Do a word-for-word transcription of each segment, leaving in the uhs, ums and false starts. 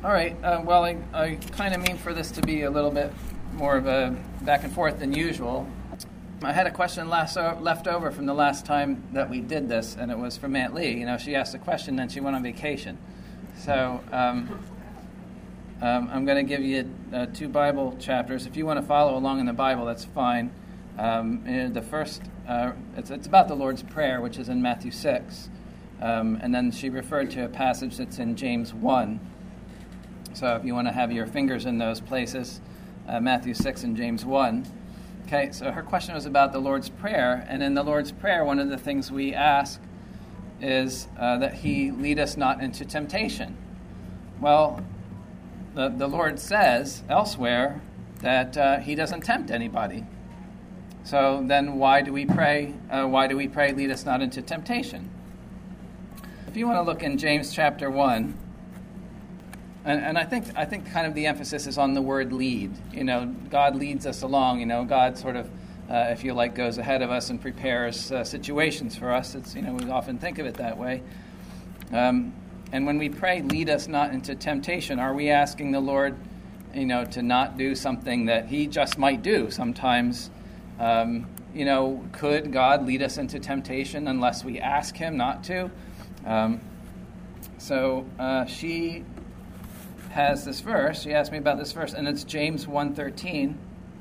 All right. Uh, well, I, I kind of mean for this to be a little bit more of a back and forth than usual. I had a question last, uh, left over from the last time that we did this, and it was from Aunt Lee. You know, she asked a question, then she went on vacation. So um, um, I'm going to give you uh, two Bible chapters. If you want to follow along in the Bible, that's fine. Um, the first, uh, it's, it's about the Lord's Prayer, which is in Matthew six. Um, and then she referred to a passage that's in James one. So if you want to have your fingers in those places, uh, Matthew six and James one. Okay, so her question was about the Lord's Prayer. And in the Lord's Prayer, one of the things we ask is uh, that he lead us not into temptation. Well, the, the Lord says elsewhere that uh, he doesn't tempt anybody. So then why do we pray, uh, why do we pray, lead us not into temptation? If you want to look in James chapter one, And, and I think I think kind of the emphasis is on the word lead. You know, God leads us along. You know, God sort of, uh, if you like, goes ahead of us and prepares uh, situations for us. It's, you know, we often think of it that way. Um, and when we pray, lead us not into temptation, are we asking the Lord, you know, to not do something that he just might do? Sometimes, um, you know, could God lead us into temptation unless we ask him not to? Um, so uh, she... has this verse. She asked me about this verse, and it's James one thirteen.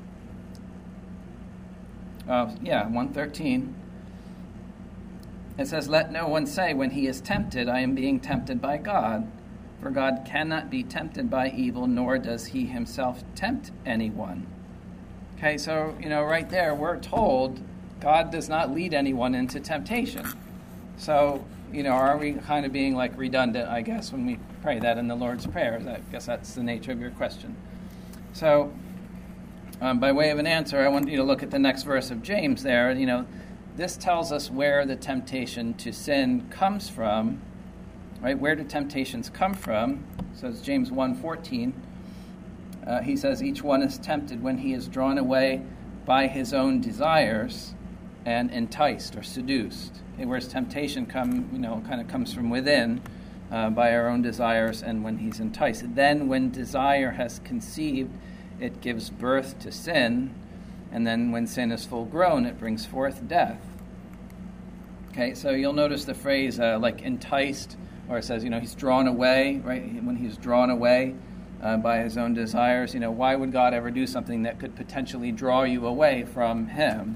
Oh, yeah, one thirteen. It says, "Let no one say when he is tempted, I am being tempted by God. For God cannot be tempted by evil, nor does he himself tempt anyone." Okay, so, you know, right there, we're told God does not lead anyone into temptation. So, you know, are we kind of being like redundant, I guess, when we pray that in the Lord's Prayer? I guess that's the nature of your question. So, um, by way of an answer, I want you to look at the next verse of James there. You know, this tells us where the temptation to sin comes from, right? Where do temptations come from? So it's James one fourteen. Uh, he says, "Each one is tempted when he is drawn away by his own desires and enticed or seduced." Whereas temptation come, you know, kind of comes from within uh, by our own desires, and when he's enticed. Then when desire has conceived, it gives birth to sin, and then when sin is full grown, it brings forth death. Okay, so you'll notice the phrase uh, like enticed, or it says, you know, he's drawn away, right? When he's drawn away uh, by his own desires, you know, why would God ever do something that could potentially draw you away from him?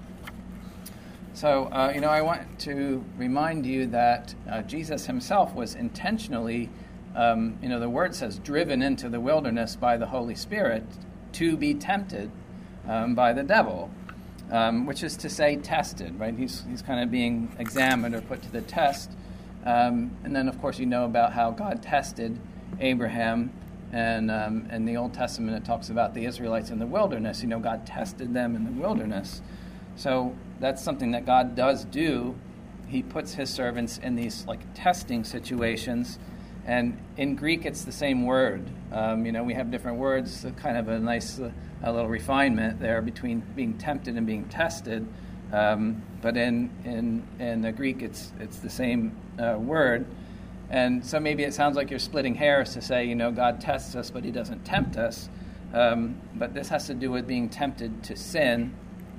So, uh, you know, I want to remind you that uh, Jesus himself was intentionally, um, you know, the word says, driven into the wilderness by the Holy Spirit to be tempted um, by the devil, um, which is to say tested, right? He's, he's kind of being examined or put to the test. Um, and then, of course, you know about how God tested Abraham. And um, in the Old Testament, it talks about the Israelites in the wilderness. You know, God tested them in the wilderness. So that's something that God does do. He puts his servants in these like testing situations, and in Greek it's the same word. Um, you know, we have different words, kind of a nice uh, a little refinement there between being tempted and being tested. Um, but in in in the Greek it's it's the same uh, word, and so maybe it sounds like you're splitting hairs to say, you know, God tests us, but he doesn't tempt us. Um, but this has to do with being tempted to sin.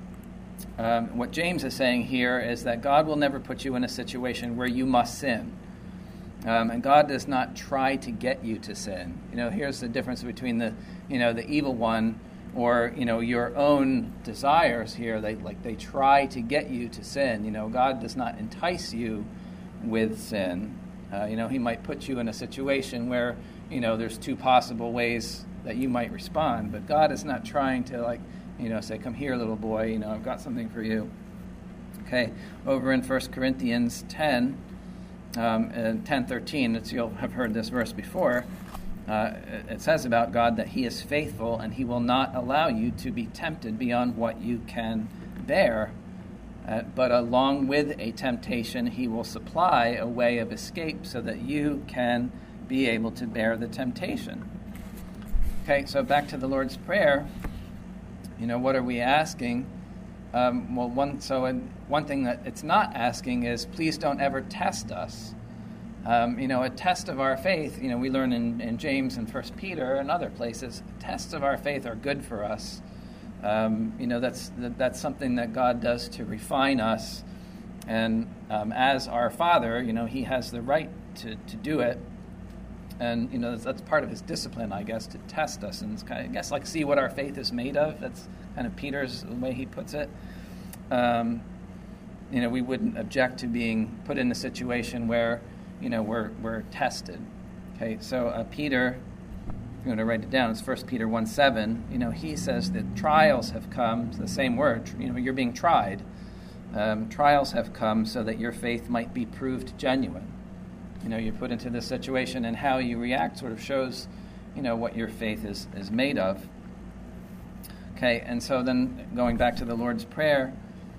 Um, what James is saying here is that God will never put you in a situation where you must sin. Um, and God does not try to get you to sin. You know, here's the difference between the, you know, the evil one or, you know, your own desires here. They like they try to get you to sin. You know, God does not entice you with sin. Uh, you know, he might put you in a situation where, you know, there's two possible ways that you might respond. But God is not trying to, like, you know, say, come here, little boy, you know, I've got something for you. Okay, over in First Corinthians ten, um, and ten thirteen, it's, you'll have heard this verse before, uh, it says about God that he is faithful and he will not allow you to be tempted beyond what you can bear. Uh, but along with a temptation, he will supply a way of escape so that you can be able to bear the temptation. Okay, so back to the Lord's Prayer. You know, what are we asking? Um, well, one so in, one thing that it's not asking is, please don't ever test us. Um, you know, a test of our faith, you know, we learn in, in James and First Peter and other places, tests of our faith are good for us. Um, you know, that's that, that's something that God does to refine us. And um, as our Father, you know, he has the right to, to do it. And, you know, that's, that's part of his discipline, I guess, to test us. And it's kind of, I guess, like, see what our faith is made of. That's kind of Peter's, the way he puts it. Um, you know, we wouldn't object to being put in a situation where, you know, we're we're tested. Okay, so uh, Peter, I'm going to write it down, it's First Peter one seven. You know, he says that trials have come, it's the same word, you know, you're being tried. Um, trials have come so that your faith might be proved genuine. You know, you're put into this situation, and how you react sort of shows, you know, what your faith is, is made of. Okay, and so then going back to the Lord's Prayer,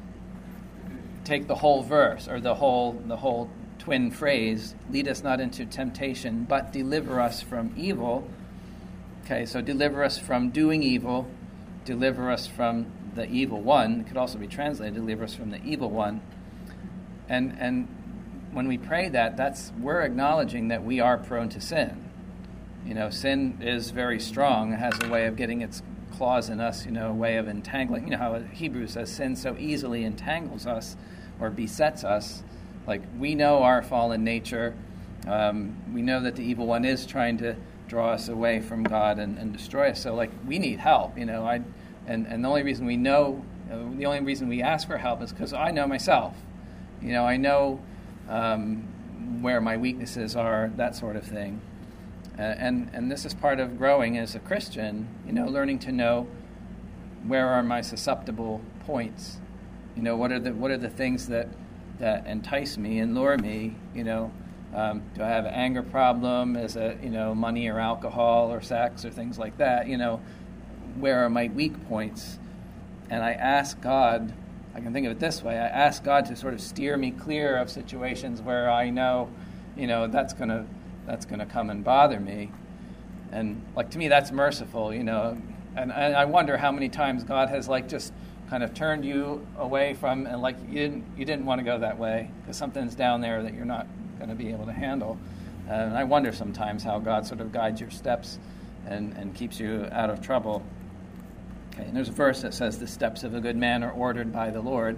take the whole verse, or the whole the whole twin phrase, lead us not into temptation, but deliver us from evil. Okay, so deliver us from doing evil, deliver us from the evil one. It could also be translated, deliver us from the evil one. And and when we pray that, that's we're acknowledging that we are prone to sin. You know, sin is very strong. It has a way of getting its claws in us, you know, a way of entangling. You know how Hebrews says sin so easily entangles us or besets us. Like, we know our fallen nature. Um, we know that the evil one is trying to draw us away from God and, and destroy us. So, like, we need help, you know. I and, and the only reason we know, uh, the only reason we ask for help is because I know myself. You know, I know um, where my weaknesses are, that sort of thing. Uh, and, and this is part of growing as a Christian, you know, learning to know where are my susceptible points. You know, what are the what are the things that that entice me and lure me, you know. Um, do I have an anger problem? Is it, you know, money or alcohol or sex or things like that? You know, where are my weak points? And I ask God, I can think of it this way, I ask God to sort of steer me clear of situations where I know, you know, that's going to that's going to come and bother me. And, like, to me, that's merciful, you know. And, and I wonder how many times God has, like, just kind of turned you away from, and like you didn't you didn't want to go that way because something's down there that you're not going to be able to handle. Uh, and I wonder sometimes how God sort of guides your steps and, and keeps you out of trouble. Okay, and there's a verse that says the steps of a good man are ordered by the Lord.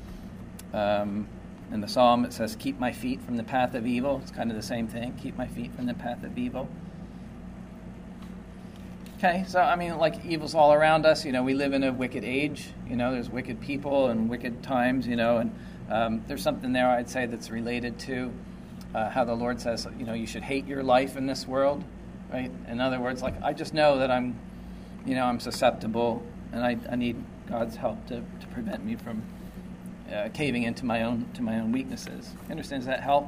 Um, in the Psalm it says, keep my feet from the path of evil. It's kind of the same thing, keep my feet from the path of evil. Okay, so, I mean, like, evil's all around us. You know, we live in a wicked age. You know, there's wicked people and wicked times, you know, and um, there's something there, I'd say, that's related to uh, how the Lord says, you know, you should hate your life in this world, right? In other words, like, I just know that I'm, you know, I'm susceptible, and I, I need God's help to, to prevent me from uh, caving into my own to my own weaknesses. You understand? Does that help?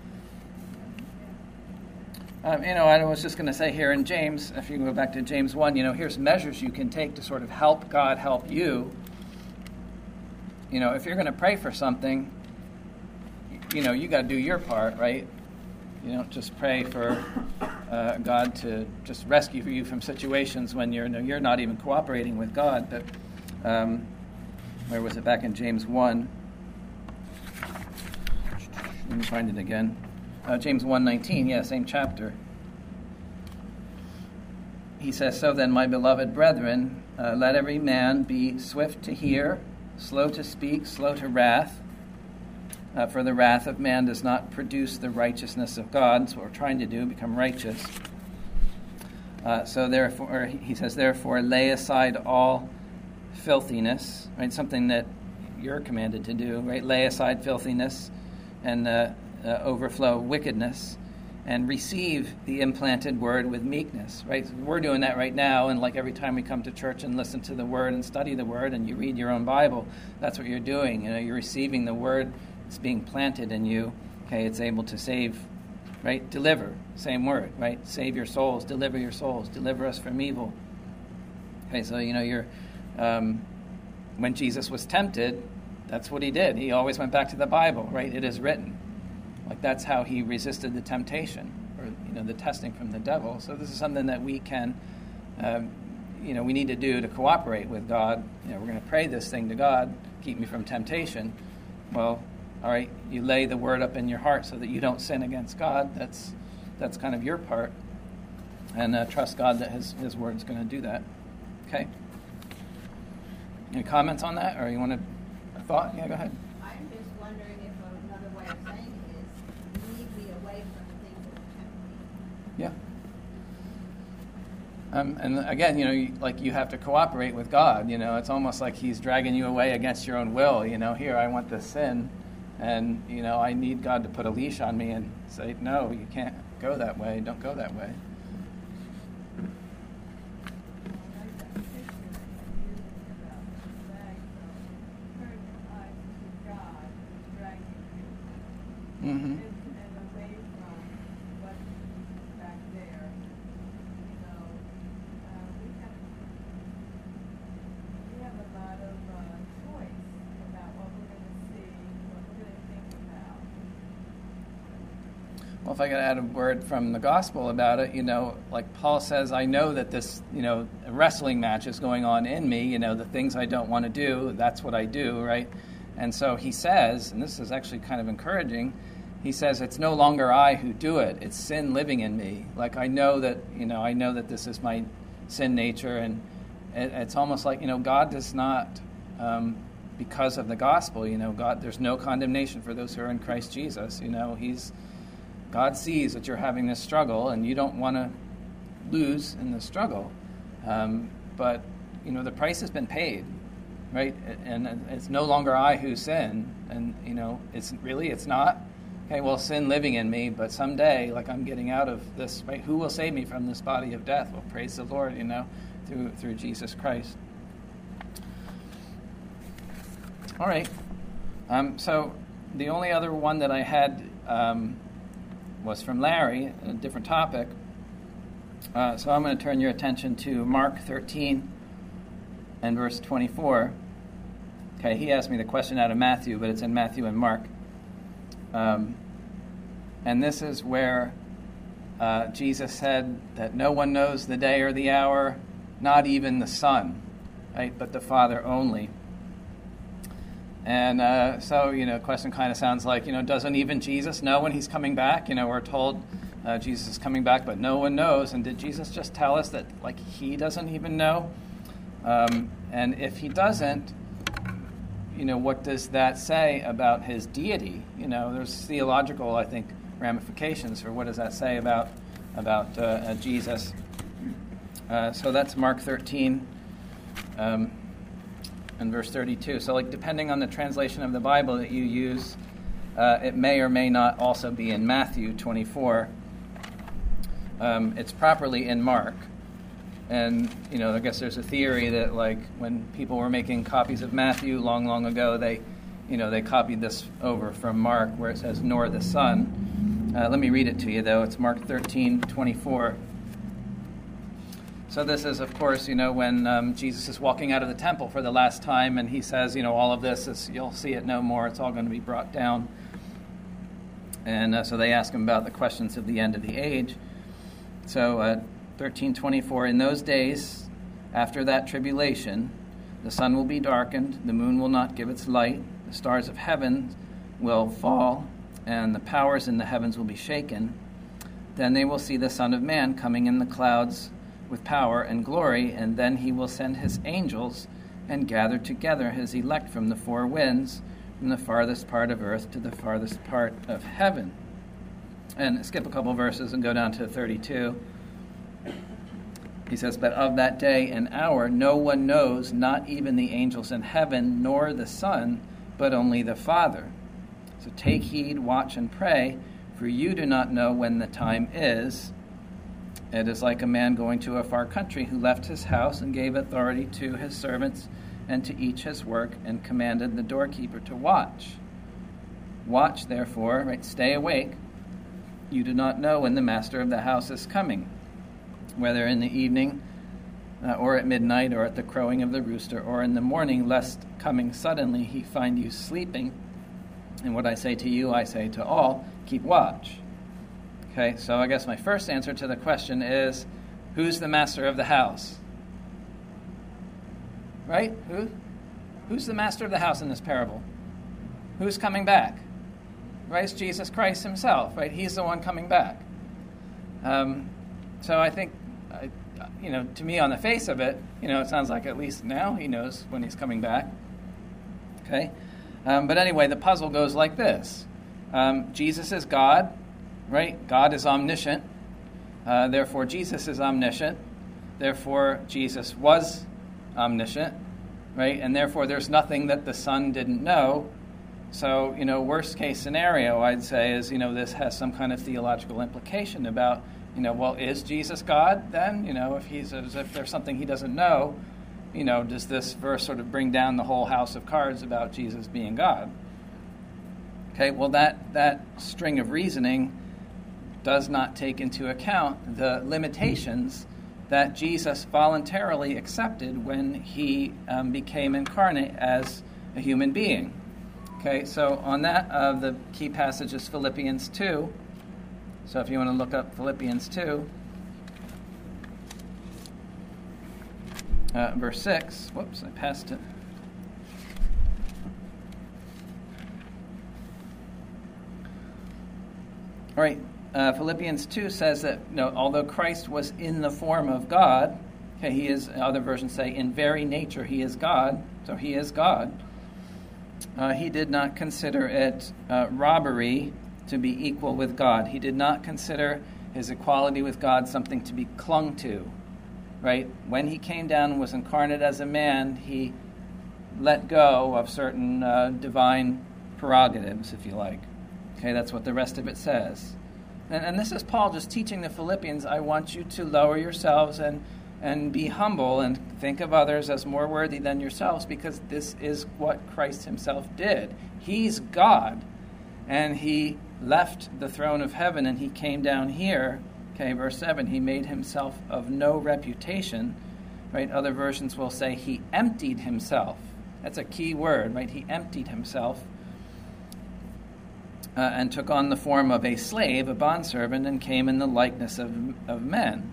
Um, you know, I was just going to say here in James, if you go back to James one, you know, here's measures you can take to sort of help God help you. You know, if you're going to pray for something, you know, you got to do your part, right? You don't just pray for uh, God to just rescue you from situations when you're you're not even cooperating with God. But um, where was it? Back in James one. Let me find it again. Uh, James one nineteen, yeah, same chapter. He says, so then, my beloved brethren, uh, let every man be swift to hear, slow to speak, slow to wrath. Uh, for the wrath of man does not produce the righteousness of God. That's what we're trying to do, become righteous. Uh, so therefore, he says, therefore, lay aside all filthiness, right? Something that you're commanded to do, right? Lay aside filthiness and uh, uh, overflow wickedness, and receive the implanted word with meekness, right? So we're doing that right now, and like every time we come to church and listen to the word and study the word and you read your own Bible, that's what you're doing. You know, you're receiving the word. It's being planted in you. Okay, it's able to save, right? Deliver, same word, right? Save your souls, deliver your souls, deliver us from evil. Okay, so, you know, you're, um, when Jesus was tempted, that's what he did. He always went back to the Bible, right? It is written. Like, that's how he resisted the temptation, or, you know, the testing from the devil. So this is something that we can, um, you know, we need to do to cooperate with God. You know, we're going to pray this thing to God, keep me from temptation. Well, all right, you lay the word up in your heart so that you don't sin against God. That's that's kind of your part. And uh, trust God that his, his word's going to do that. Okay? Any comments on that? Or you want to, a thought? Yeah, go ahead. I'm just wondering if another way of saying it is, lead me away from the things that tempt me. Yeah. Um, and again, you know, you, like you have to cooperate with God. You know, it's almost like he's dragging you away against your own will. You know, here, I want this sin. And, you know, I need God to put a leash on me and say, no, you can't go that way. Don't go that way. Mm-hmm. And, and away from what's back there. You know, uh, we have we have a lot of uh, choice about what we're going to see, what we're going to think about. Well, if I could add a word from the gospel about it, you know, like Paul says, I know that this, you know, wrestling match is going on in me. You know, the things I don't want to do, that's what I do, right? And so he says, and this is actually kind of encouraging, he says, it's no longer I who do it, it's sin living in me. Like I know that, you know, I know that this is my sin nature, and it, it's almost like, you know, God does not, um, because of the gospel, you know, God, there's no condemnation for those who are in Christ Jesus. You know, he's, God sees that you're having this struggle, and you don't want to lose in the struggle. Um, but, you know, the price has been paid. Right, and it's no longer I who sin, and you know, it's really it's not. Okay, well, sin living in me, but someday, like I'm getting out of this. Right, who will save me from this body of death? Well, praise the Lord, you know, through through Jesus Christ. All right. Um, so the only other one that I had um, was from Larry, a different topic. Uh, so I'm going to turn your attention to Mark thirteen. And verse twenty-four. Okay, he asked me the question out of Matthew, but it's in Matthew and Mark. Um, and this is where uh, Jesus said that no one knows the day or the hour, not even the Son, right, but the Father only. And uh, so, you know, the question kind of sounds like, you know, doesn't even Jesus know when he's coming back? You know, we're told uh, Jesus is coming back, but no one knows. And did Jesus just tell us that, like, he doesn't even know? Um, and if he doesn't, you know, what does that say about his deity? You know, there's theological, I think, ramifications for what does that say about about uh, uh, Jesus. Uh, so that's Mark thirteen um, and verse thirty-two. So, like, depending on the translation of the Bible that you use, uh, it may or may not also be in Matthew twenty-four. Um, it's properly in Mark. And, you know, I guess there's a theory that, like, when people were making copies of Matthew long, long ago, they, you know, they copied this over from Mark where it says, nor the Son. Uh, let me read it to you, though. It's Mark thirteen twenty-four. So this is, of course, you know, when um, Jesus is walking out of the temple for the last time, and he says, you know, all of this, is you'll see it no more. It's all going to be brought down. And uh, so they ask him about the questions of the end of the age. So, uh, thirteen twenty-four, in those days, after that tribulation, the sun will be darkened, the moon will not give its light, the stars of heaven will fall, and the powers in the heavens will be shaken. Then they will see the Son of Man coming in the clouds with power and glory, and then he will send his angels and gather together his elect from the four winds, from the farthest part of earth to the farthest part of heaven. And skip a couple verses and go down to thirty-two. He says, but of that day and hour no one knows, not even the angels in heaven, nor the Son, but only the Father. So take heed, watch, and pray, for you do not know when the time is. It is like a man going to a far country who left his house and gave authority to his servants and to each his work, and commanded the doorkeeper to watch. Watch, therefore, right, stay awake. You do not know when the master of the house is coming, whether in the evening uh, or at midnight or at the crowing of the rooster or in the morning, lest coming suddenly he find you sleeping. And what I say to you, I say to all, keep watch. Okay, so I guess my first answer to the question is, who's the master of the house? Right? Who? Who's the master of the house in this parable? Who's coming back? right? It's Jesus Christ himself, right? He's the one coming back. Um, so I think, I, you know, to me on the face of it, you know, it sounds like at least now he knows when he's coming back. Okay? Um, but anyway, the puzzle goes like this. Um, Jesus is God, right? God is omniscient. Uh, therefore, Jesus is omniscient. Therefore, Jesus was omniscient, right? And therefore, there's nothing that the Son didn't know. So, you know, worst case scenario, I'd say, is, you know, this has some kind of theological implication about, you know, well, is Jesus God then? You know, if he's as if there's something he doesn't know, you know, does this verse sort of bring down the whole house of cards about Jesus being God? Okay, well, that, that string of reasoning does not take into account the limitations that Jesus voluntarily accepted when he um, became incarnate as a human being. Okay, so on that, uh, the key passage is Philippians two. So if you want to look up Philippians two, uh, verse six. Whoops, I passed it. All right, uh, Philippians two says that, you know, although Christ was in the form of God, okay, he is, other versions say, in very nature he is God, so he is God. Uh, he did not consider it uh, robbery to be equal with God. He did not consider his equality with God something to be clung to, right? When he came down and was incarnate as a man, he let go of certain uh, divine prerogatives, if you like. Okay, that's what the rest of it says. And, and this is Paul just teaching the Philippians, I want you to lower yourselves and and be humble and think of others as more worthy than yourselves, because this is what Christ himself did. He's God, and he left the throne of heaven and he came down here. Okay, verse seven, he made himself of no reputation, right? Other versions will say he emptied himself. That's a key word, right? He emptied himself uh, and took on the form of a slave, a bondservant, and came in the likeness of, of men.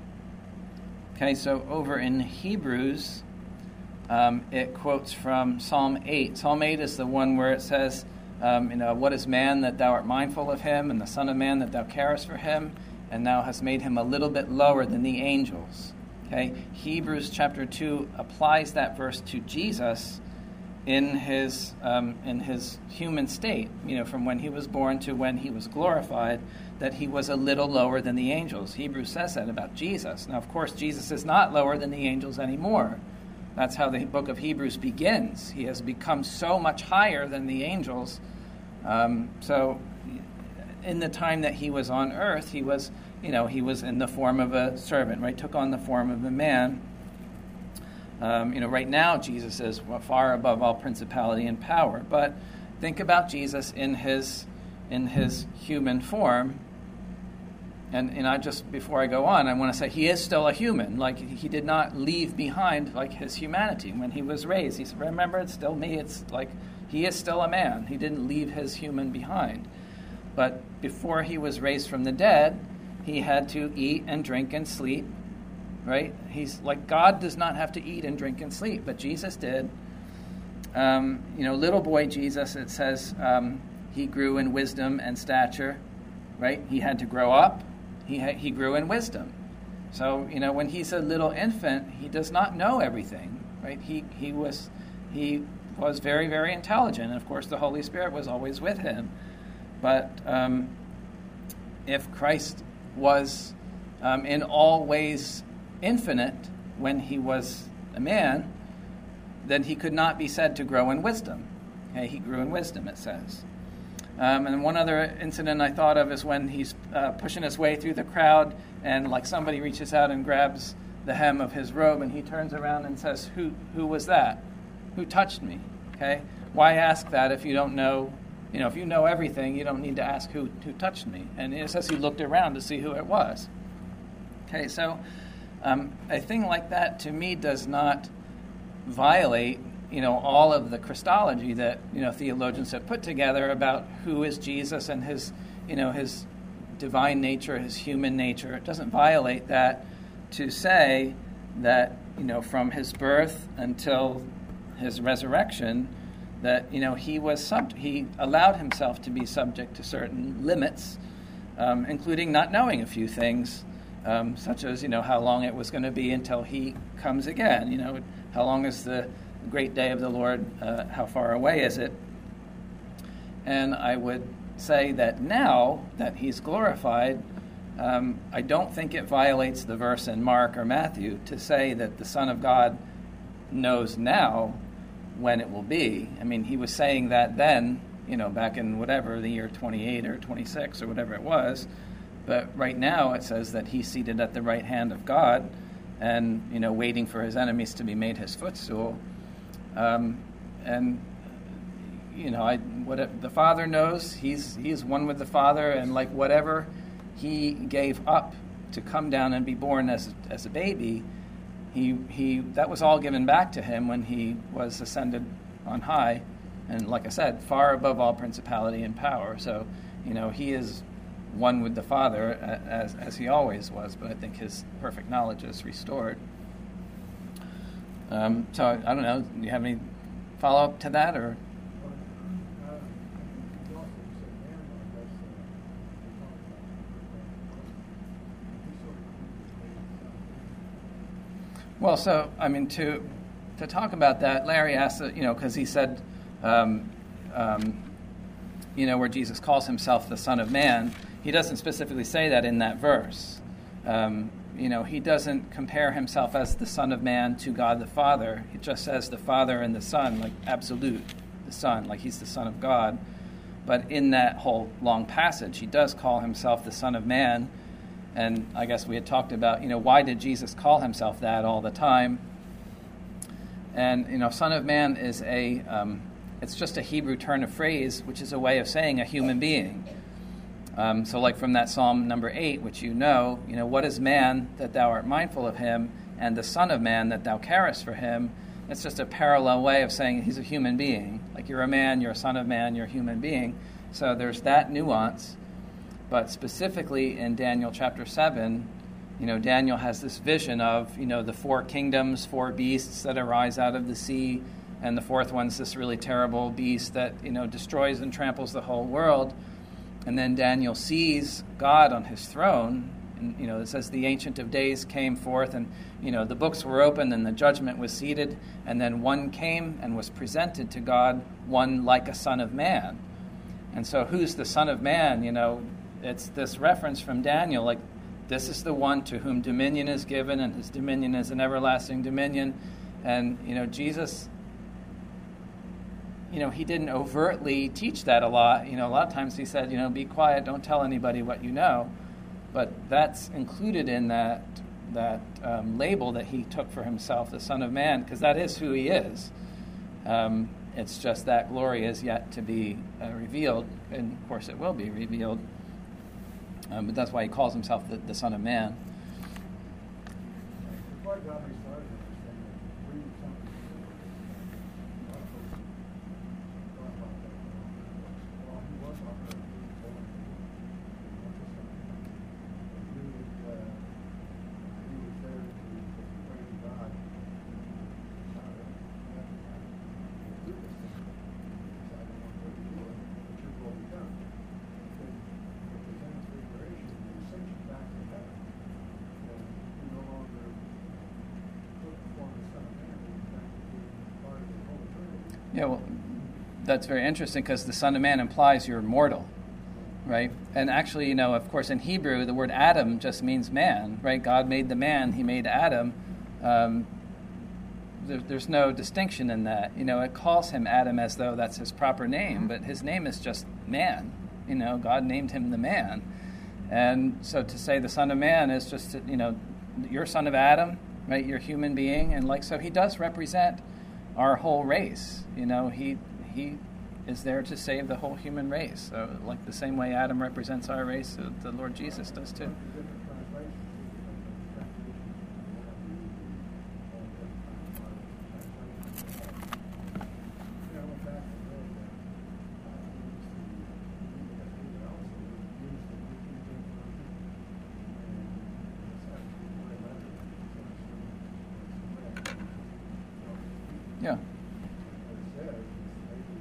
Okay, so over in Hebrews, um, it quotes from Psalm eight. Psalm eight is the one where it says, um, you know, what is man that thou art mindful of him, and the son of man that thou carest for him, and thou hast made him a little bit lower than the angels. Okay, Hebrews chapter two applies that verse to Jesus in his um, in his human state, you know, from when he was born to when he was glorified, that he was a little lower than the angels. Hebrews says that about Jesus. Now, of course, Jesus is not lower than the angels anymore. That's how the book of Hebrews begins. He has become so much higher than the angels. Um, so in the time that he was on earth, he was, you know, he was in the form of a servant, right? Took on the form of a man. Um, you know, right now, Jesus is far above all principality and power. But think about Jesus in his in his human form. And, and I just, before I go on, I want to say he is still a human. Like, he did not leave behind, like, his humanity. When he was raised, he said, remember, it's still me. It's like, he is still a man. He didn't leave his human behind. But before he was raised from the dead, he had to eat and drink and sleep, right? He's like, God does not have to eat and drink and sleep, but Jesus did. Um, you know, little boy Jesus, it says um, he grew in wisdom and stature, right? He had to grow up. He ha- he grew in wisdom. So, you know, when he's a little infant, he does not know everything, right? He he was he was very, very intelligent, and of course the Holy Spirit was always with him. But um, if Christ was um, in all ways infinite when he was a man, then he could not be said to grow in wisdom. Okay, he grew in wisdom, it says. Um, and one other incident I thought of is when he's uh, pushing his way through the crowd, and like somebody reaches out and grabs the hem of his robe, and he turns around and says, "Who who was that? Who touched me?" Okay, why ask that if you don't know? You know, if you know everything, you don't need to ask who who touched me. And it says he looked around to see who it was. Okay, so um, a thing like that to me does not violate, you know, all of the Christology that, you know, theologians have put together about who is Jesus and his, you know, his divine nature, his human nature. It doesn't violate that to say that, you know, from his birth until his resurrection, that, you know, he was sub- he allowed himself to be subject to certain limits, um, including not knowing a few things, um, such as, you know, how long it was going to be until he comes again. You know, how long is the great day of the Lord? Uh, how far away is it? And I would say that now that he's glorified, um, I don't think it violates the verse in Mark or Matthew to say that the Son of God knows now when it will be. I mean, he was saying that then, you know, back in whatever, the year twenty-eight or twenty-six or whatever it was. But right now it says that he's seated at the right hand of God and, you know, waiting for his enemies to be made his footstool. Um, and, you know, I, what the Father knows, he's he's one with the Father, and like whatever he gave up to come down and be born as as a baby, he he that was all given back to him when he was ascended on high, and like I said, far above all principality and power. So, you know, he is one with the Father as as he always was, but I think his perfect knowledge is restored. Um, so I don't know. Do you have any follow up to that, or? Well, so, I mean, to to talk about that, Larry asked, you know, because he said, um, um, you know, where Jesus calls himself the Son of Man, he doesn't specifically say that in that verse. Um, you know, he doesn't compare himself as the Son of Man to God the Father. He just says the Father and the Son, like absolute, the Son, like he's the Son of God. But in that whole long passage, he does call himself the Son of Man. And I guess we had talked about, you know, why did Jesus call himself that all the time? And, you know, Son of Man is a, um, it's just a Hebrew turn of phrase, which is a way of saying a human being. Um, so like from that Psalm number eight, which you know, you know, what is man that thou art mindful of him, and the Son of Man that thou carest for him? It's just a parallel way of saying he's a human being. Like you're a man, you're a son of man, you're a human being. So there's that nuance. But specifically in Daniel chapter seven, you know, Daniel has this vision of, you know, the four kingdoms, four beasts that arise out of the sea, and the fourth one's this really terrible beast that, you know, destroys and tramples the whole world. And then Daniel sees God on his throne, and, you know, it says the Ancient of Days came forth, and, you know, the books were opened and the judgment was seated, and then one came and was presented to God, one like a son of man. And so who's the Son of Man? You know, it's this reference from Daniel, like, this is the one to whom dominion is given, and his dominion is an everlasting dominion. And, you know, Jesus, you know, he didn't overtly teach that a lot. You know, a lot of times he said, you know, be quiet, don't tell anybody what you know. But that's included in that that um, label that he took for himself, the Son of Man, because that is who he is. Um, it's just that glory is yet to be uh, revealed, and of course it will be revealed. Um, but that's why he calls himself the, the Son of Man. Before I got me started, I was saying that reading something, a lot of folks thought about that. Well, he was on earth, he was born, he was the Son of Man. He was, uh, he was there to praise God. Uh, at the time, do this thing. He said, I don't want to do it, but your will be done. Back to heaven, then you no longer put the form of the Son of Man, but back to being part of the whole eternity. Yeah, well, that's very interesting because the Son of Man implies you're mortal, right? And actually, you know, of course, in Hebrew, the word Adam just means man, right? God made the man, he made Adam. Um, there, there's no distinction in that. You know, it calls him Adam as though that's his proper name, but his name is just man. You know, God named him the man. And so to say the Son of Man is just, you know, you're son of Adam, right? You're a human being. And like, so he does represent our whole race. You know, he he is there to save the whole human race. So like the same way Adam represents our race, the Lord Jesus does too. Yeah.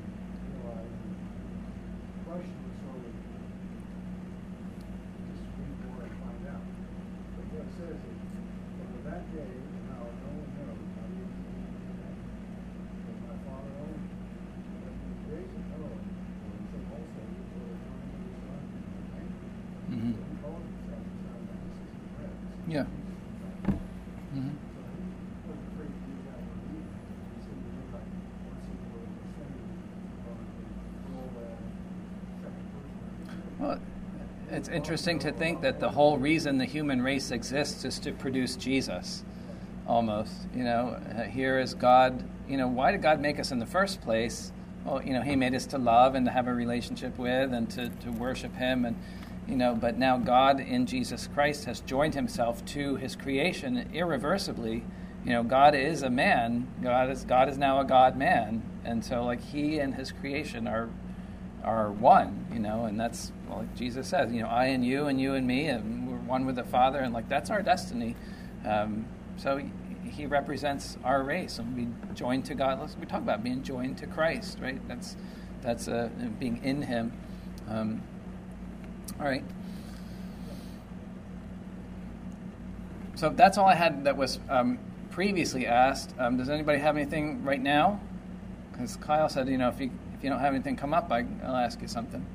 day now no one knows, not even me, that my Father only. But in the days of Noah, he said also, before the coming of the Son, Mhm. so he called himself the Son, and this is the bread. Yeah. Mhm. So he wasn't afraid to do that for me. He said, you know, like, once he was ascended, on the full, uh, second person. Well, it's interesting to think that the whole reason the human race exists is to produce Jesus, almost. You know, uh, here is God. You know, why did God make us in the first place? Well, you know, He made us to love and to have a relationship with and to, to worship Him. And, you know, but now God in Jesus Christ has joined Himself to His creation irreversibly. You know, God is a man. God is God is now a God-man. And so, like, He and His creation are are one, you know, and that's, well, like Jesus says, you know, I and you and you and me, and we're one with the Father, and like that's our destiny. Um, so he, he represents our race, and we joined to God. Let's, we talk about being joined to Christ, right? That's that's uh, being in Him. Um, all right. So that's all I had that was um, previously asked. Um, does anybody have anything right now? Because Kyle said, you know, if you if you don't have anything come up, I, I'll ask you something.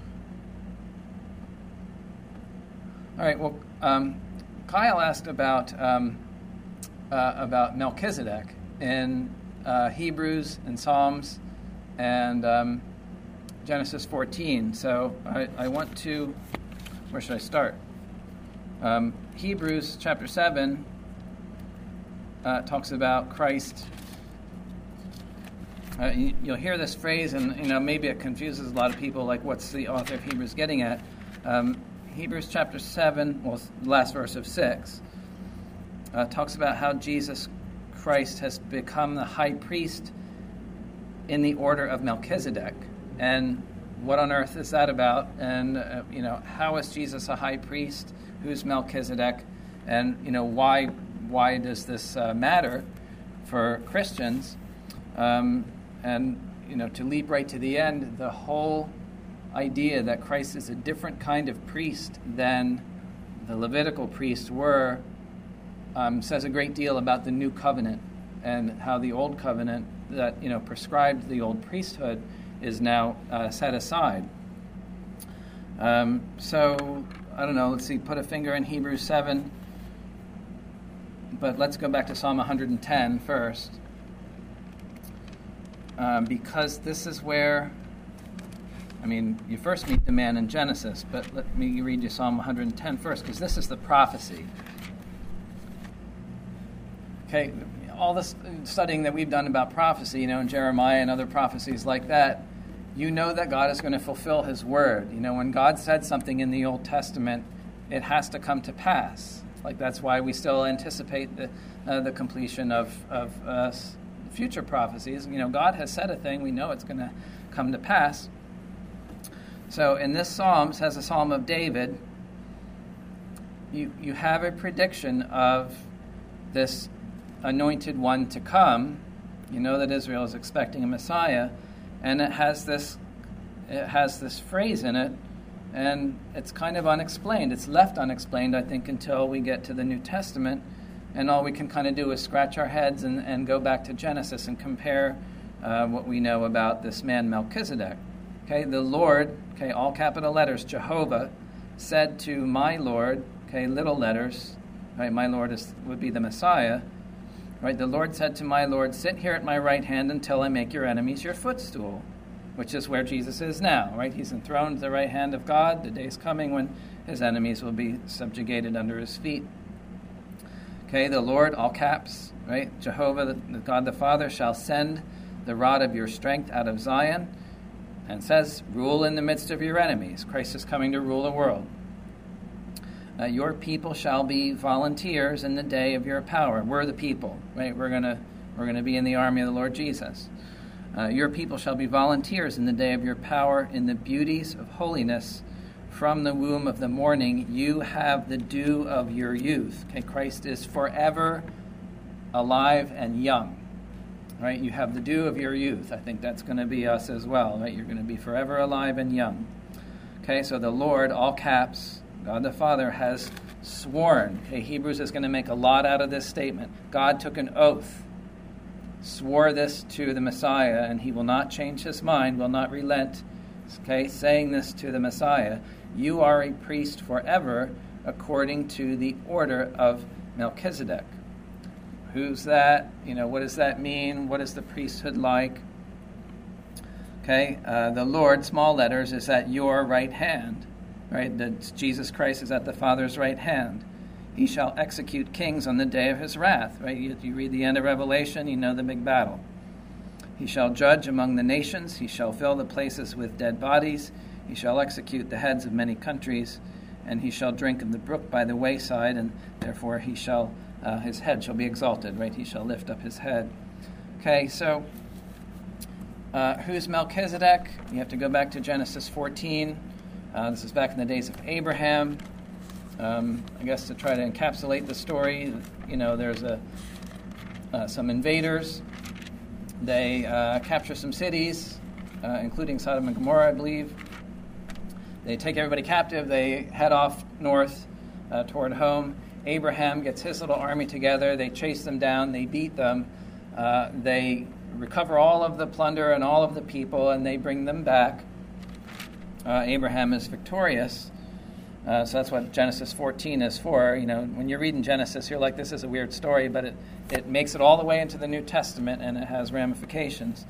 All right. Well, um, Kyle asked about um, uh, about Melchizedek in uh, Hebrews and Psalms and um, Genesis fourteen. So I, I want to. Where should I start? Um, Hebrews chapter seven uh, talks about Christ. Uh, you, you'll hear this phrase, and you know maybe it confuses a lot of people. Like, what's the author of Hebrews getting at? Um, Hebrews chapter seven, well, the last verse of six, uh, talks about how Jesus Christ has become the high priest in the order of Melchizedek, and what on earth is that about? And uh, you know, how is Jesus a high priest? Who's Melchizedek? And you know, why why does this uh, matter for Christians? Um, And, you know, to leap right to the end, the whole idea that Christ is a different kind of priest than the Levitical priests were um, says a great deal about the new covenant and how the old covenant that, you know, prescribed the old priesthood is now uh, set aside. Um, so, I don't know, let's see, put a finger in Hebrews seven, but let's go back to Psalm one hundred ten first. Um, because this is where, I mean, you first meet the man in Genesis, but let me read you Psalm one hundred ten first, because this is the prophecy. Okay, all this studying that we've done about prophecy, you know, in Jeremiah and other prophecies like that, you know that God is going to fulfill His word. You know, when God said something in the Old Testament, it has to come to pass. Like, that's why we still anticipate the uh, the completion of, of uh, future prophecies. You know, God has said a thing, we know it's going to come to pass. So in this Psalm, it says a Psalm of David, you you have a prediction of this anointed one to come. You know that Israel is expecting a Messiah, and it has this it has this phrase in it, and it's kind of unexplained. It's left unexplained, I think, until we get to the New Testament. And all we can kind of do is scratch our heads and, and go back to Genesis and compare uh, what we know about this man Melchizedek. Okay, the Lord, okay, all capital letters, Jehovah, said to my Lord, okay, little letters, right, my Lord is, would be the Messiah, right, the Lord said to my Lord, sit here at my right hand until I make your enemies your footstool, which is where Jesus is now, right? He's enthroned at the right hand of God. The day's coming when His enemies will be subjugated under His feet. Okay, the Lord, all caps, right? Jehovah, the, the God the Father, shall send the rod of your strength out of Zion, and says, rule in the midst of your enemies. Christ is coming to rule the world. Uh, your people shall be volunteers in the day of your power. We're the people, right? We're gonna we're gonna be in the army of the Lord Jesus. Uh, your people shall be volunteers in the day of your power, in the beauties of holiness. From the womb of the morning, you have the dew of your youth. Okay, Christ is forever alive and young, right? You have the dew of your youth. I think that's going to be us as well, right? You're going to be forever alive and young. Okay, so the Lord, all caps, God the Father has sworn. Okay, Hebrews is going to make a lot out of this statement. God took an oath, swore this to the Messiah, and he will not change his mind, will not relent, okay, saying this to the Messiah. You are a priest forever according to the order of Melchizedek. Who's that? You know, what does that mean? What is the priesthood like? Okay, uh, the Lord, small letters, is at your right hand, right? That Jesus Christ is at the Father's right hand. He shall execute kings on the day of his wrath, right? You, you read the end of Revelation, you know the big battle. He shall judge among the nations. He shall fill the places with dead bodies. He shall execute the heads of many countries. And he shall drink of the brook by the wayside, and therefore he shall, uh, his head shall be exalted, right? He shall lift up his head. Okay, so uh, who's Melchizedek? You have to go back to Genesis fourteen. Uh, this is back in the days of Abraham. Um, I guess to try to encapsulate the story, you know, there's a uh, some invaders. They uh, capture some cities, uh, including Sodom and Gomorrah, I believe. They take everybody captive. They head off north uh, toward home. Abraham gets his little army together. They chase them down. They beat them. Uh, they recover all of the plunder and all of the people, and they bring them back. Uh, Abraham is victorious. Uh, so that's what Genesis fourteen is for. You know, when you're reading Genesis, you're like, this is a weird story, but it, it makes it all the way into the New Testament, and it has ramifications.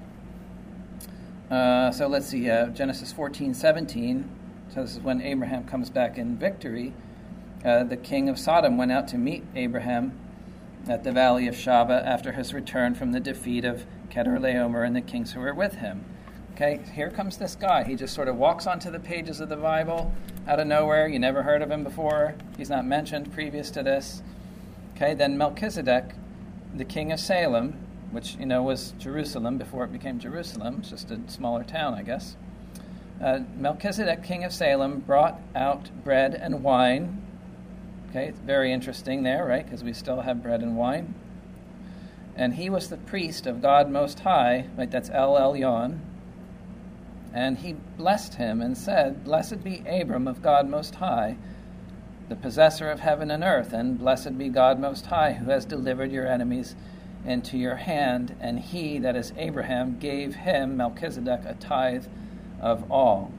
Uh, so let's see, uh, Genesis fourteen seventeen. So this is when Abraham comes back in victory. Uh, the king of Sodom went out to meet Abraham at the valley of Shaveh after his return from the defeat of Kedorlaomer and the kings who were with him. Okay, here comes this guy. He just sort of walks onto the pages of the Bible out of nowhere. You never heard of him before. He's not mentioned previous to this. Okay, then Melchizedek, the king of Salem, which, you know, was Jerusalem before it became Jerusalem. It's just a smaller town, I guess. Uh, Melchizedek, king of Salem, brought out bread and wine. Okay, it's very interesting there, right? Because we still have bread and wine. And he was the priest of God Most High, right? That's El Elyon. And he blessed him and said, Blessed be Abram of God Most High, the possessor of heaven and earth, and blessed be God Most High, who has delivered your enemies into your hand. And he, that is Abraham, gave him, Melchizedek, a tithe of all.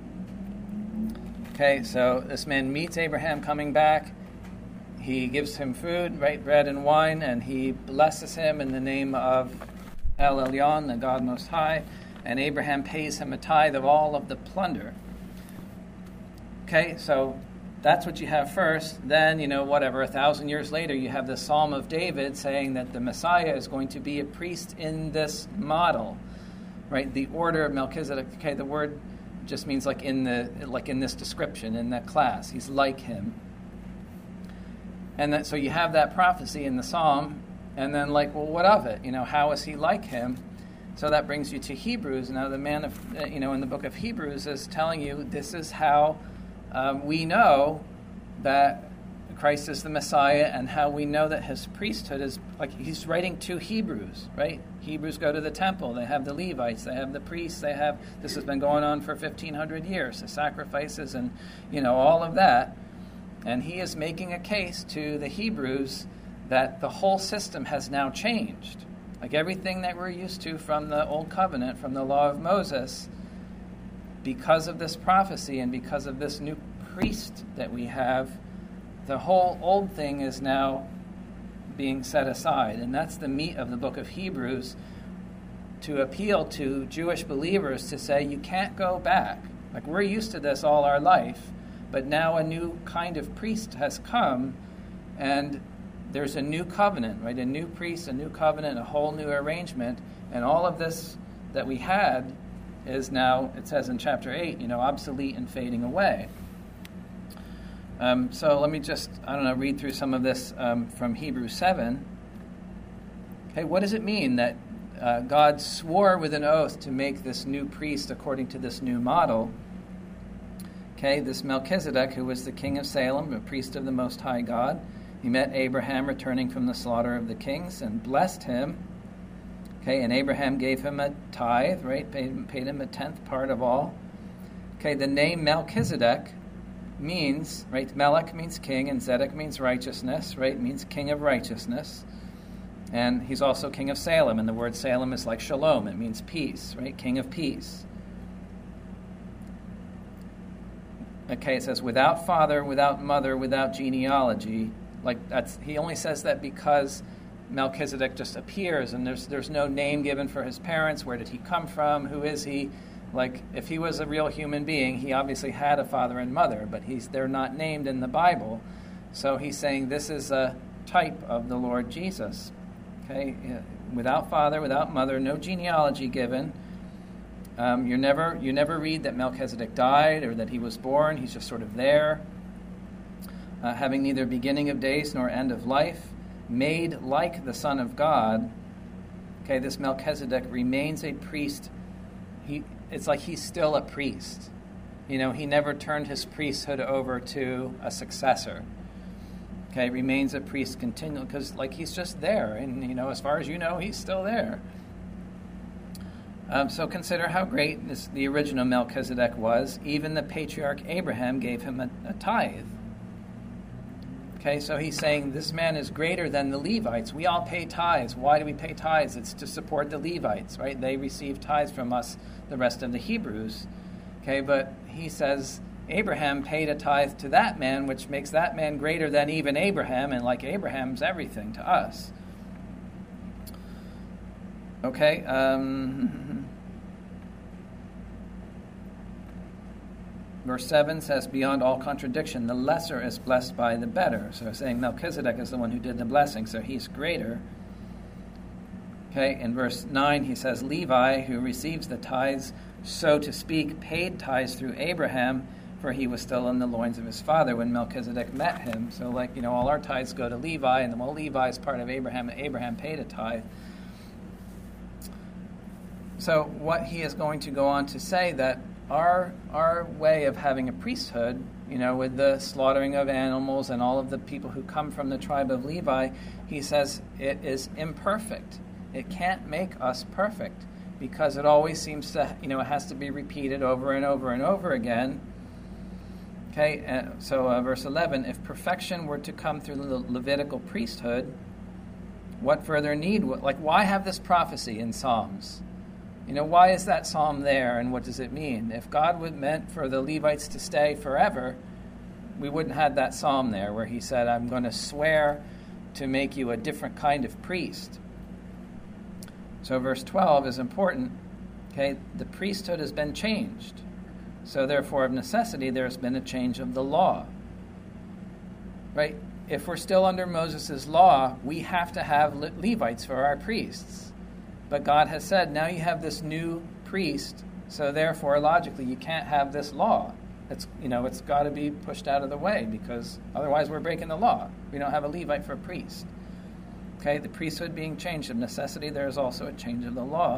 Okay, so this man meets Abraham coming back. He gives him food, right, bread and wine, and he blesses him in the name of El Elyon, the God Most High. And Abraham pays him a tithe of all of the plunder. Okay, so that's what you have first. Then, you know, whatever, a thousand years later, you have the Psalm of David saying that the Messiah is going to be a priest in this model, right? The order of Melchizedek. Okay, the word just means like in the like in this description, in that class. He's like him. And that, so you have that prophecy in the Psalm, and then like, well, what of it? You know, how is he like him? So that brings you to Hebrews. Now, the man of, you know, in the book of Hebrews is telling you this is how um, we know that Christ is the Messiah, and how we know that his priesthood is, like, he's writing to Hebrews, right? Hebrews go to the temple. They have the Levites. They have the priests. They have, this has been going on for fifteen hundred years, the sacrifices and, you know, all of that. And he is making a case to the Hebrews that the whole system has now changed. Like everything that we're used to from the Old Covenant, from the law of Moses, because of this prophecy and because of this new priest that we have, the whole old thing is now being set aside. And that's the meat of the book of Hebrews, to appeal to Jewish believers to say, you can't go back. Like, we're used to this all our life, but now a new kind of priest has come, and there's a new covenant, right? A new priest, a new covenant, a whole new arrangement. And all of this that we had is now, it says in chapter eight, you know, obsolete and fading away. Um, so let me just, I don't know, read through some of this um, from Hebrews seven. Okay, what does it mean that uh, God swore with an oath to make this new priest according to this new model? Okay, this Melchizedek, who was the king of Salem, a priest of the Most High God, he met Abraham returning from the slaughter of the kings and blessed him. Okay, and Abraham gave him a tithe, right? Paid, paid him a tenth part of all. Okay, the name Melchizedek means, right, Melech means king, and Zedek means righteousness, right, means king of righteousness. And he's also king of Salem, and the word Salem is like shalom. It means peace, right, king of peace. Okay, it says without father, without mother, without genealogy. Like that's he only says that because Melchizedek just appears, and there's there's no name given for his parents. Where did he come from? Who is he? Like if he was a real human being, he obviously had a father and mother, but he's they're not named in the Bible. So he's saying this is a type of the Lord Jesus. Okay, without father, without mother, no genealogy given. Um, you never you never read that Melchizedek died or that he was born. He's just sort of there, uh, having neither beginning of days nor end of life, made like the Son of God. Okay, this Melchizedek remains a priest. He it's like he's still a priest. You know, he never turned his priesthood over to a successor. Okay, remains a priest continually because like he's just there, and you know, as far as you know, he's still there. Um, so consider how great this, the original Melchizedek was. Even the patriarch Abraham gave him a, a tithe. Okay, so he's saying this man is greater than the Levites. We all pay tithes. Why do we pay tithes? It's to support the Levites, right? They receive tithes from us, the rest of the Hebrews. Okay, but he says Abraham paid a tithe to that man, which makes that man greater than even Abraham, and like Abraham's everything to us. Okay, um, verse seven says, beyond all contradiction, the lesser is blessed by the better. So saying Melchizedek is the one who did the blessing, so he's greater. Okay, in verse nine he says, Levi, who receives the tithes, so to speak, paid tithes through Abraham, for he was still in the loins of his father when Melchizedek met him. So like, you know, all our tithes go to Levi, and well, Levi is part of Abraham, and Abraham paid a tithe. So what he is going to go on to say that our our way of having a priesthood, you know, with the slaughtering of animals and all of the people who come from the tribe of Levi, he says it is imperfect. It can't make us perfect because it always seems to, you know, it has to be repeated over and over and over again. Okay, uh, so uh, verse eleven, if perfection were to come through the Levitical priesthood, what further need, like why have this prophecy in Psalms? You know, why is that psalm there, and what does it mean? If God would meant for the Levites to stay forever, we wouldn't have that psalm there where he said, I'm going to swear to make you a different kind of priest. So verse twelve is important. Okay, the priesthood has been changed. So therefore, of necessity, there's been a change of the law. Right? If we're still under Moses' law, we have to have Le- Levites for our priests. But God has said, now you have this new priest, so therefore, logically, you can't have this law. It's, you know, it's got to be pushed out of the way because otherwise we're breaking the law. We don't have a Levite for a priest. Okay, the priesthood being changed of necessity, there is also a change of the law.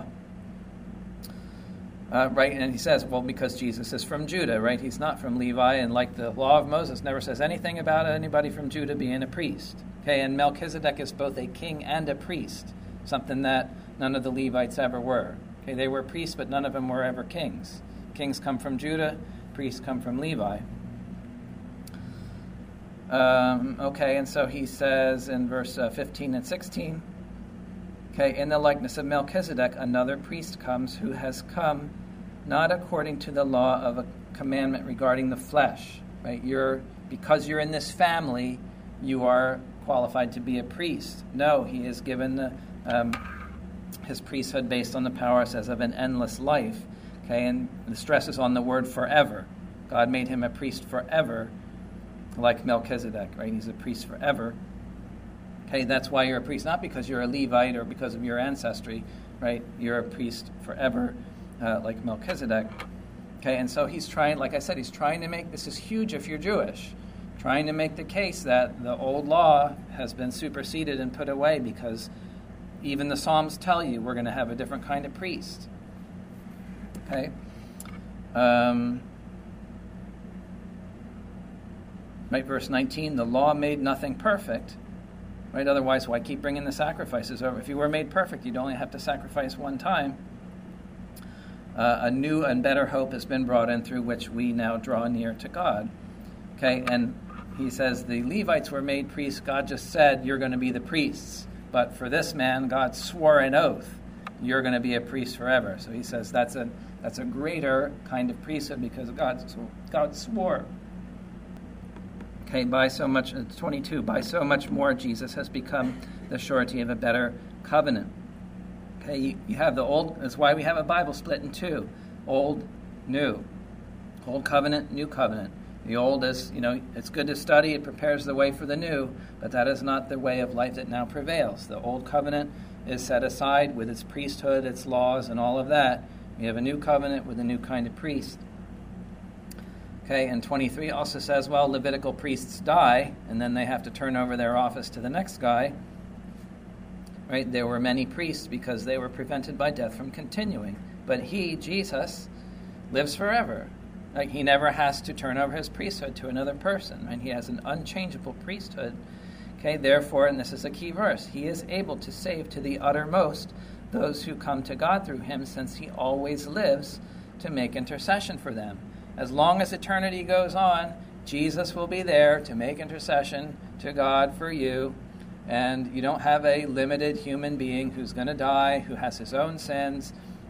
Uh, right, and he says, well, because Jesus is from Judah, right? He's not from Levi, and like the law of Moses never says anything about anybody from Judah being a priest. Okay, and Melchizedek is both a king and a priest, something that none of the Levites ever were. Okay, they were priests, but none of them were ever kings. Kings come from Judah, priests come from Levi. Um, okay, and so he says in verse uh, fifteen and sixteen, okay, in the likeness of Melchizedek, another priest comes who has come not according to the law of a commandment regarding the flesh. Right? You're because you're in this family, you are qualified to be a priest. No, he is given the um, his priesthood based on the power, it says, of an endless life. Okay, and the stress is on the word forever. God made him a priest forever, like Melchizedek, right? He's a priest forever. Okay, that's why you're a priest, not because you're a Levite or because of your ancestry, right? You're a priest forever, uh, like Melchizedek. Okay, and so he's trying, like I said, he's trying to make, this is huge if you're Jewish, trying to make the case that the old law has been superseded and put away because even the Psalms tell you we're going to have a different kind of priest. Okay? Um, right, verse nineteen, the law made nothing perfect. Right? Otherwise, why keep bringing the sacrifices over? If you were made perfect, you'd only have to sacrifice one time. Uh, a new and better hope has been brought in through which we now draw near to God. Okay, and he says the Levites were made priests. God just said, you're going to be the priests. But for this man, God swore an oath, you're going to be a priest forever. So he says that's a that's a greater kind of priesthood because God, God swore. Okay, by so much, twenty-two, by so much more Jesus has become the surety of a better covenant. Okay, you, you have the old, that's why we have a Bible split in two, old, new. Old covenant, new covenant. The old is, you know, it's good to study, it prepares the way for the new, but that is not the way of life that now prevails. The old covenant is set aside with its priesthood, its laws, and all of that. We have a new covenant with a new kind of priest. Okay, and twenty-three also says, well, Levitical priests die, and then they have to turn over their office to the next guy. Right? There were many priests because they were prevented by death from continuing. But he, Jesus, lives forever. Like, he never has to turn over his priesthood to another person. Right? He has an unchangeable priesthood. Okay, therefore, and this is a key verse, he is able to save to the uttermost those who come to God through him, since he always lives to make intercession for them. As long as eternity goes on, Jesus will be there to make intercession to God for you. And you don't have a limited human being who's going to die, who has his own sins.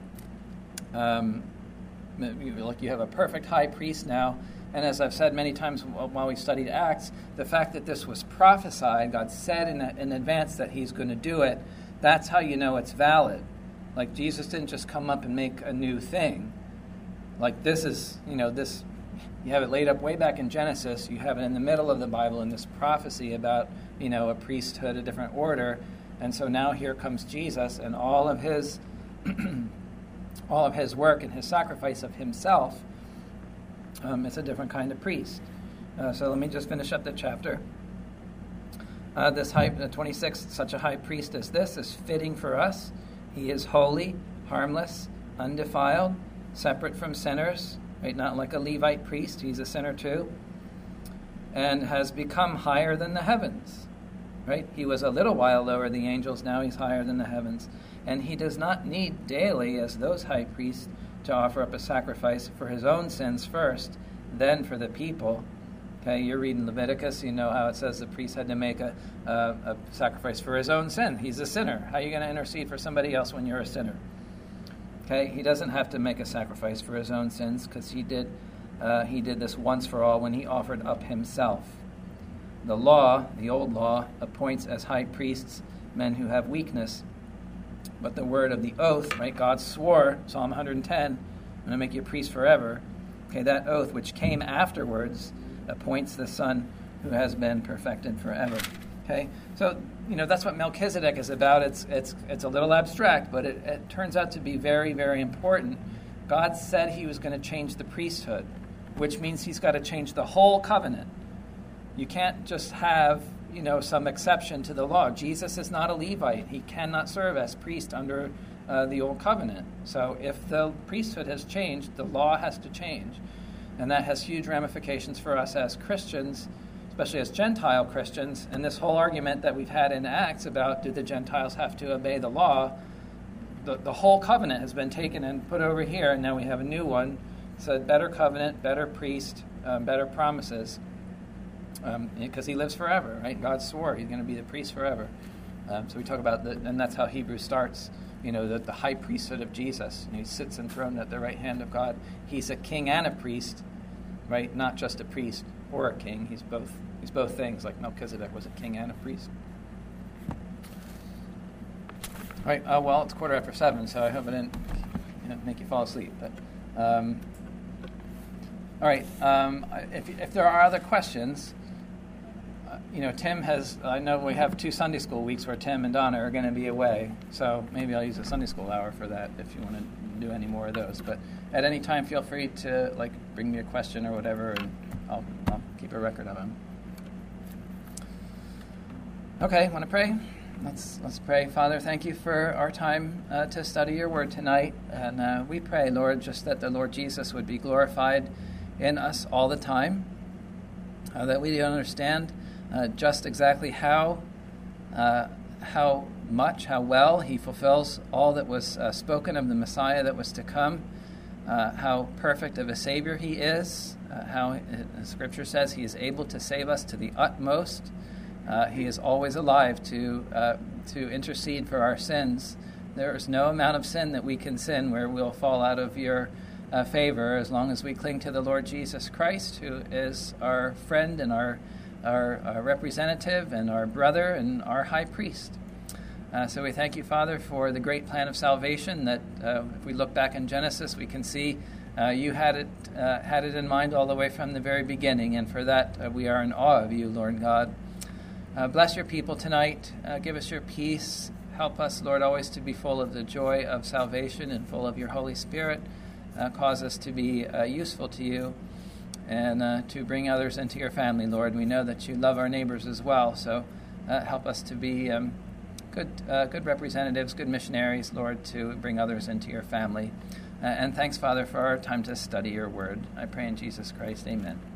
Um, like you have a perfect high priest now. And as I've said many times while we studied Acts, the fact that this was prophesied, God said in, in advance that he's going to do it, that's how you know it's valid. Like, Jesus didn't just come up and make a new thing. Like, this is, you know, this, you have it laid up way back in Genesis. You have it in the middle of the Bible in this prophecy about, you know, a priesthood, a different order. And so now here comes Jesus and all of his all of his work and his sacrifice of himself. Um, it's a different kind of priest. Uh, so let me just finish up the chapter. Uh, this high, uh, twenty-six, such a high priest as this is fitting for us. He is holy, harmless, undefiled, separate from sinners, right? Not like a Levite priest, he's a sinner too, and has become higher than the heavens, right? He was a little while lower than the angels, now he's higher than the heavens. And he does not need daily, as those high priests, to offer up a sacrifice for his own sins first, then for the people. Okay, you're reading Leviticus, you know how it says the priest had to make a, a, a sacrifice for his own sin. He's a sinner. How are you going to intercede for somebody else when you're a sinner? Okay, he doesn't have to make a sacrifice for his own sins because he did uh, he did this once for all when he offered up himself. The law, the old law, appoints as high priests men who have weakness. But the word of the oath, right, God swore, Psalm one hundred ten, I'm going to make you a priest forever. Okay, that oath which came afterwards appoints the Son who has been perfected forever. Okay, so, you know, that's what Melchizedek is about. It's it's it's a little abstract, but it, it turns out to be very, very important. God said he was going to change the priesthood, which means he's got to change the whole covenant. You can't just have, you know, some exception to the law. Jesus is not a Levite. He cannot serve as priest under uh, the old covenant. So if the priesthood has changed, the law has to change. And that has huge ramifications for us as Christians, especially as Gentile Christians. And this whole argument that we've had in Acts about do the Gentiles have to obey the law, the, the whole covenant has been taken and put over here, and now we have a new one. It's a better covenant, better priest, um, better promises. Because um, he lives forever, right? God swore he's going to be the priest forever. Um, so we talk about that, and that's how Hebrews starts. You know, the, the high priesthood of Jesus. You know, he sits enthroned at the right hand of God. He's a king and a priest, right? Not just a priest or a king. He's both. He's both things. Like Melchizedek was a king and a priest. All right. Uh, well, it's quarter after seven, so I hope I didn't, you know, make you fall asleep. But um, all right. Um, if if there are other questions. You know, Tim has, I know we have two Sunday school weeks where Tim and Donna are going to be away, so maybe I'll use a Sunday school hour for that if you want to do any more of those. But at any time, feel free to, like, bring me a question or whatever, and I'll, I'll keep a record of them. Okay, want to pray? Let's let's pray. Father, thank you for our time uh, to study your word tonight. And uh, we pray, Lord, just that the Lord Jesus would be glorified in us all the time, uh, that we understand Uh, just exactly how uh, how much, how well he fulfills all that was uh, spoken of the Messiah that was to come, uh, how perfect of a Savior he is, uh, how uh, Scripture says he is able to save us to the utmost. Uh, he is always alive to uh, to intercede for our sins. There is no amount of sin that we can sin where we'll fall out of your uh, favor as long as we cling to the Lord Jesus Christ, who is our friend and our, our, our representative and our brother and our high priest. Uh, so we thank you, Father, for the great plan of salvation that uh, if we look back in Genesis, we can see uh, you had it, uh, had it in mind all the way from the very beginning, and for that uh, we are in awe of you, Lord God. Uh, bless your people tonight. Uh, give us your peace. Help us, Lord, always to be full of the joy of salvation and full of your Holy Spirit. Uh, cause us to be uh, useful to you and uh, to bring others into your family, Lord. We know that you love our neighbors as well, so uh, help us to be um, good uh, good representatives, good missionaries, Lord, to bring others into your family. Uh, and thanks, Father, for our time to study your word. I pray in Jesus Christ. Amen.